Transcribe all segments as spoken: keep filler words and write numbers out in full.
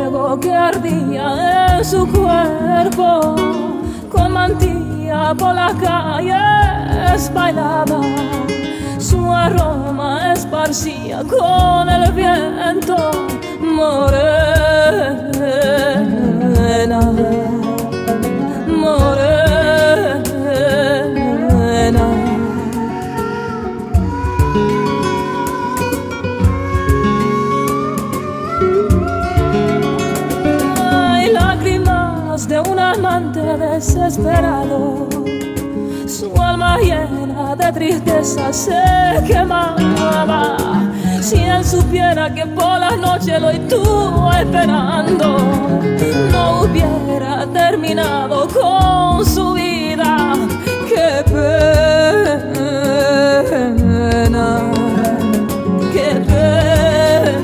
fuego que ardía en su cuerpo, con mantilla por las calles bailaba, su aroma esparcía con el viento. Morena, morena, hay lágrimas de un amante desesperado, su alma llena de tristeza se quemaba. Si él supiera que por las noches lo estuvo esperando, no hubiera terminado con su vida. ¡Qué pena! ¡Qué pena!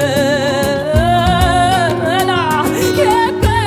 ¡Qué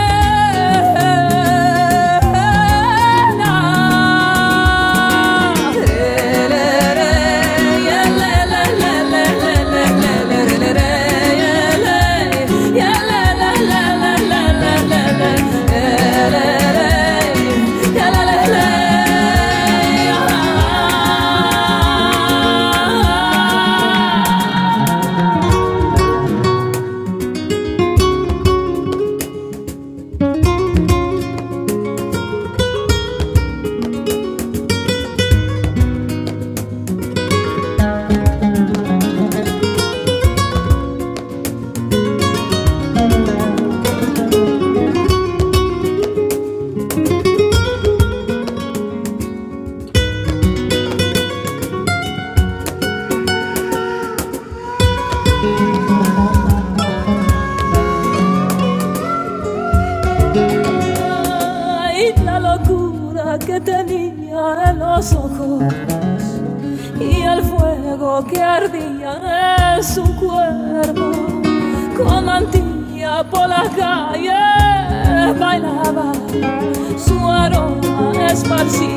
que tenía en los ojos y el fuego que ardía en su cuerpo, con mantilla por las calles bailaba, su aroma esparcía